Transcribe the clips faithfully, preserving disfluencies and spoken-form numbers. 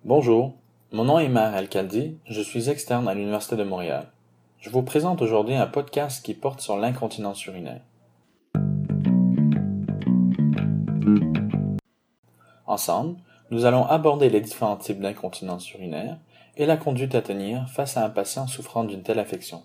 Bonjour, mon nom est Maher El-Kaldi, je suis externe à l'Université de Montréal. Je vous présente aujourd'hui un podcast qui porte sur l'incontinence urinaire. Ensemble, nous allons aborder les différents types d'incontinence urinaire et la conduite à tenir face à un patient souffrant d'une telle affection.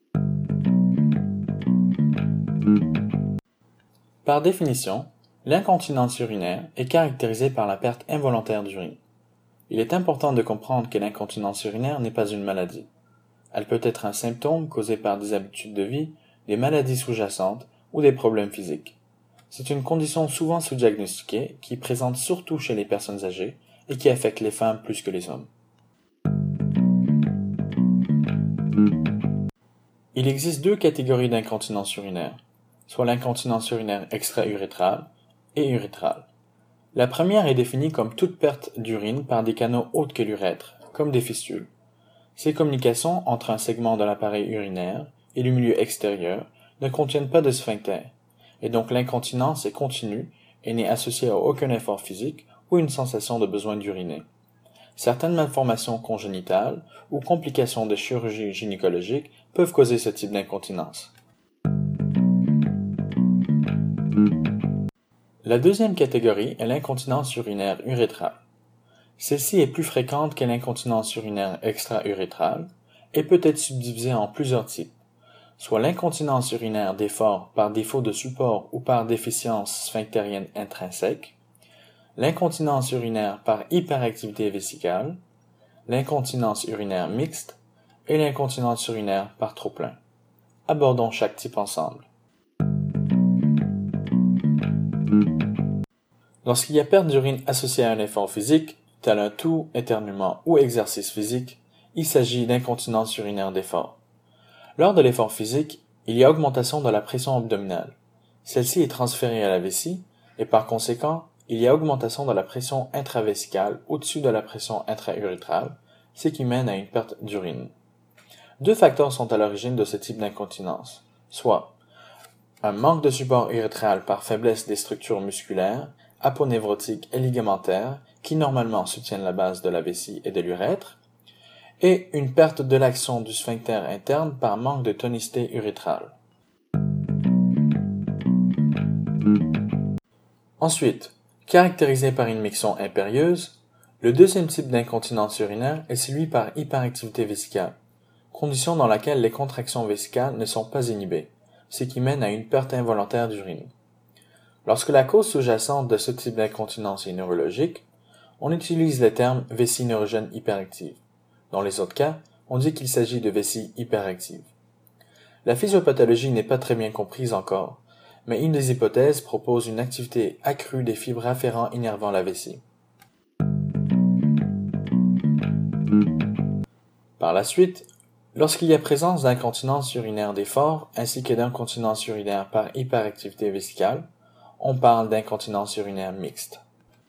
Par définition, l'incontinence urinaire est caractérisée par la perte involontaire d'urine. Il est important de comprendre que l'incontinence urinaire n'est pas une maladie. Elle peut être un symptôme causé par des habitudes de vie, des maladies sous-jacentes ou des problèmes physiques. C'est une condition souvent sous-diagnostiquée qui est présente surtout chez les personnes âgées et qui affecte les femmes plus que les hommes. Il existe deux catégories d'incontinence urinaire, soit l'incontinence urinaire extra-urétrale et urétrale. La première est définie comme toute perte d'urine par des canaux autres que l'urètre, comme des fistules. Ces communications entre un segment de l'appareil urinaire et le milieu extérieur ne contiennent pas de sphincter, et donc l'incontinence est continue et n'est associée à aucun effort physique ou une sensation de besoin d'uriner. Certaines malformations congénitales ou complications de chirurgie gynécologique peuvent causer ce type d'incontinence. La deuxième catégorie est l'incontinence urinaire urétrale. Celle-ci est plus fréquente que l'incontinence urinaire extra-urétrale et peut être subdivisée en plusieurs types, soit l'incontinence urinaire d'effort par défaut de support ou par déficience sphinctérienne intrinsèque, l'incontinence urinaire par hyperactivité vésicale, l'incontinence urinaire mixte et l'incontinence urinaire par trop-plein. Abordons chaque type ensemble. Lorsqu'il y a perte d'urine associée à un effort physique, tel un toux, éternuement ou exercice physique, il s'agit d'incontinence urinaire d'effort. Lors de l'effort physique, il y a augmentation de la pression abdominale. Celle-ci est transférée à la vessie et par conséquent, il y a augmentation de la pression intravésicale au-dessus de la pression intra-urétrale, ce qui mène à une perte d'urine. Deux facteurs sont à l'origine de ce type d'incontinence, soit un manque de support urétral par faiblesse des structures musculaires, aponévrotiques et ligamentaires qui normalement soutiennent la base de la vessie et de l'urètre, et une perte de l'action du sphincter interne par manque de tonicité urétrale. Ensuite, caractérisé par une miction impérieuse, le deuxième type d'incontinence urinaire est celui par hyperactivité vésicale, condition dans laquelle les contractions vésicales ne sont pas inhibées, ce qui mène à une perte involontaire d'urine. Lorsque la cause sous-jacente de ce type d'incontinence est neurologique, on utilise le terme vessie neurogène hyperactive. Dans les autres cas, on dit qu'il s'agit de vessie hyperactive. La physiopathologie n'est pas très bien comprise encore, mais une des hypothèses propose une activité accrue des fibres afférents innervant la vessie. Par la suite, lorsqu'il y a présence d'incontinence urinaire d'effort ainsi que d'incontinence urinaire par hyperactivité vésicale, on parle d'incontinence urinaire mixte.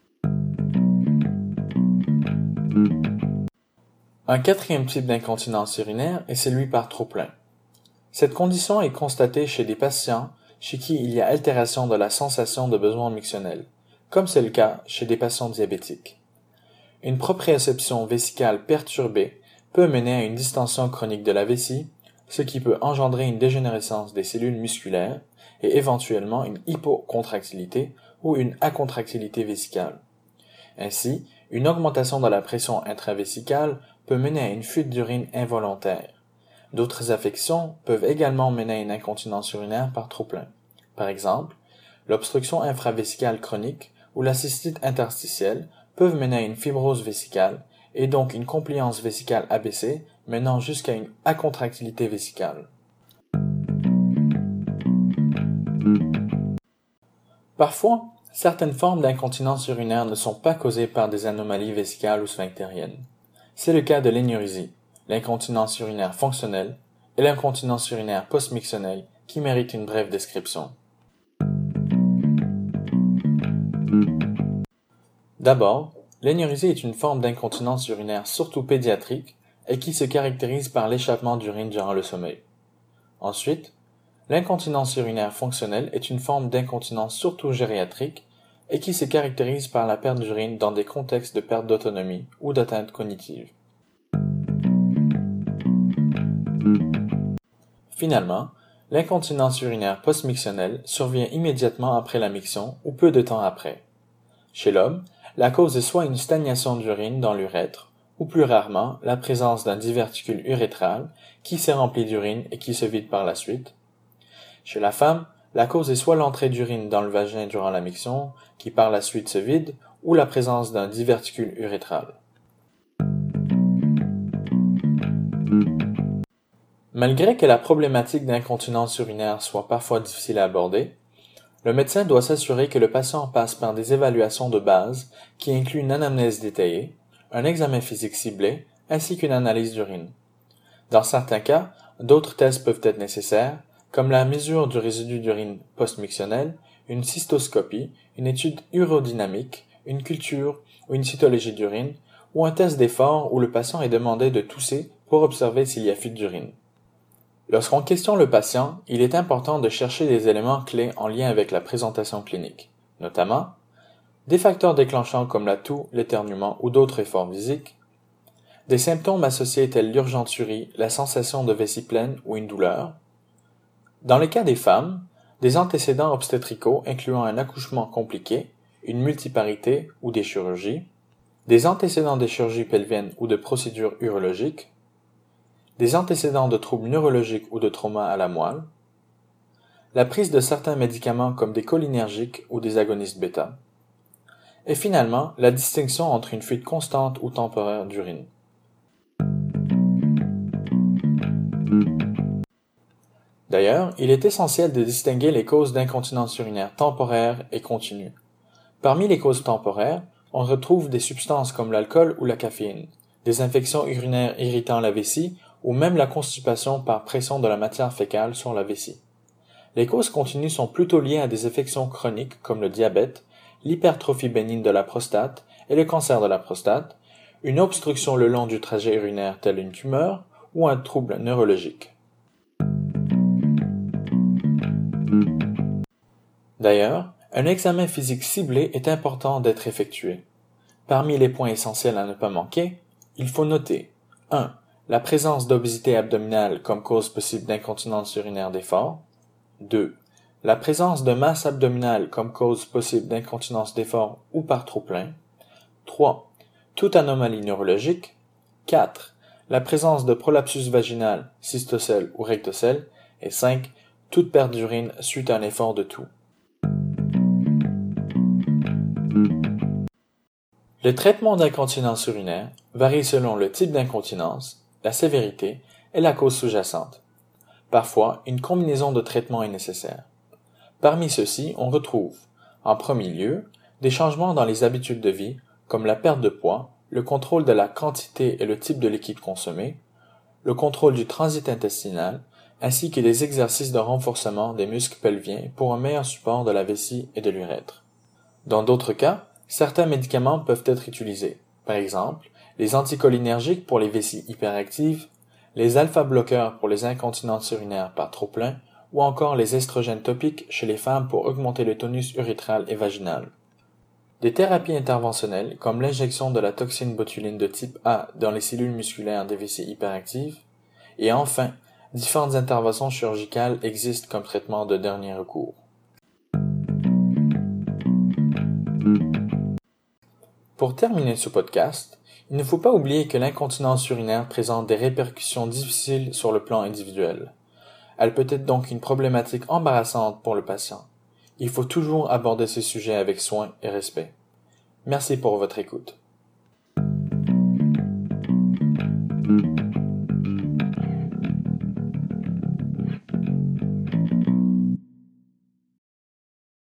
Un quatrième type d'incontinence urinaire est celui par trop-plein. Cette condition est constatée chez des patients chez qui il y a altération de la sensation de besoin mictionnel, comme c'est le cas chez des patients diabétiques. Une proprioception vésicale perturbée peut mener à une distension chronique de la vessie, ce qui peut engendrer une dégénérescence des cellules musculaires et éventuellement une hypocontractilité ou une acontractilité vésicale. Ainsi, une augmentation de la pression intravésicale peut mener à une fuite d'urine involontaire. D'autres affections peuvent également mener à une incontinence urinaire par trop-plein. Par exemple, l'obstruction infravésicale chronique ou la cystite interstitielle peuvent mener à une fibrose vésicale et donc une compliance vésicale abaissée menant jusqu'à une acontractilité vésicale. Parfois, certaines formes d'incontinence urinaire ne sont pas causées par des anomalies vésicales ou sphinctériennes. C'est le cas de l'énurésie, l'incontinence urinaire fonctionnelle et l'incontinence urinaire post-mictionnelle qui méritent une brève description. D'abord, l'énurésie est une forme d'incontinence urinaire surtout pédiatrique et qui se caractérise par l'échappement d'urine durant le sommeil. Ensuite, l'incontinence urinaire fonctionnelle est une forme d'incontinence surtout gériatrique et qui se caractérise par la perte d'urine dans des contextes de perte d'autonomie ou d'atteinte cognitive. Finalement, l'incontinence urinaire post-mictionnelle survient immédiatement après la miction ou peu de temps après. Chez l'homme, la cause est soit une stagnation d'urine dans l'urètre, ou plus rarement la présence d'un diverticule urétral qui s'est rempli d'urine et qui se vide par la suite. Chez la femme, la cause est soit l'entrée d'urine dans le vagin durant la miction, qui par la suite se vide, ou la présence d'un diverticule urétral. Malgré que la problématique d'incontinence urinaire soit parfois difficile à aborder, le médecin doit s'assurer que le patient passe par des évaluations de base qui incluent une anamnèse détaillée, un examen physique ciblé, ainsi qu'une analyse d'urine. Dans certains cas, d'autres tests peuvent être nécessaires, comme la mesure du résidu d'urine post-mictionnel, une cystoscopie, une étude urodynamique, une culture ou une cytologie d'urine, ou un test d'effort où le patient est demandé de tousser pour observer s'il y a fuite d'urine. Lorsqu'on questionne le patient, il est important de chercher des éléments clés en lien avec la présentation clinique, notamment des facteurs déclenchants comme la toux, l'éternuement ou d'autres efforts physiques, des symptômes associés tels l'urgenturie, la sensation de vessie pleine ou une douleur. Dans le cas des femmes, des antécédents obstétricaux incluant un accouchement compliqué, une multiparité ou des chirurgies, des antécédents de chirurgie pelvienne ou de procédures urologiques, des antécédents de troubles neurologiques ou de trauma à la moelle, la prise de certains médicaments comme des cholinergiques ou des agonistes bêta, et finalement la distinction entre une fuite constante ou temporaire d'urine. D'ailleurs, il est essentiel de distinguer les causes d'incontinence urinaire temporaire et continue. Parmi les causes temporaires, on retrouve des substances comme l'alcool ou la caféine, des infections urinaires irritant la vessie ou même la constipation par pression de la matière fécale sur la vessie. Les causes continues sont plutôt liées à des affections chroniques comme le diabète, l'hypertrophie bénigne de la prostate et le cancer de la prostate, une obstruction le long du trajet urinaire telle une tumeur ou un trouble neurologique. D'ailleurs, un examen physique ciblé est important d'être effectué. Parmi les points essentiels à ne pas manquer, il faut noter un. La présence d'obésité abdominale comme cause possible d'incontinence urinaire d'effort. deux. La présence de masse abdominale comme cause possible d'incontinence d'effort ou par trop-plein. trois. Toute anomalie neurologique. quatre. La présence de prolapsus vaginal, cystocèle ou rectocèle. Et cinq. Toute perte d'urine suite à un effort de toux. Le traitement d'incontinence urinaire varie selon le type d'incontinence, la sévérité et la cause sous-jacente. Parfois, une combinaison de traitements est nécessaire. Parmi ceux-ci, on retrouve, en premier lieu, des changements dans les habitudes de vie, comme la perte de poids, le contrôle de la quantité et le type de liquide consommé, le contrôle du transit intestinal, ainsi que des exercices de renforcement des muscles pelviens pour un meilleur support de la vessie et de l'urètre. Dans d'autres cas, certains médicaments peuvent être utilisés, par exemple, les anticholinergiques pour les vessies hyperactives, les alpha-bloqueurs pour les incontinences urinaires par trop-plein, ou encore les estrogènes topiques chez les femmes pour augmenter le tonus urétral et vaginal. Des thérapies interventionnelles comme l'injection de la toxine botuline de type A dans les cellules musculaires des vessies hyperactives, et enfin, différentes interventions chirurgicales existent comme traitement de dernier recours. Pour terminer ce podcast, il ne faut pas oublier que l'incontinence urinaire présente des répercussions difficiles sur le plan individuel. Elle peut être donc une problématique embarrassante pour le patient. Il faut toujours aborder ce sujet avec soin et respect. Merci pour votre écoute.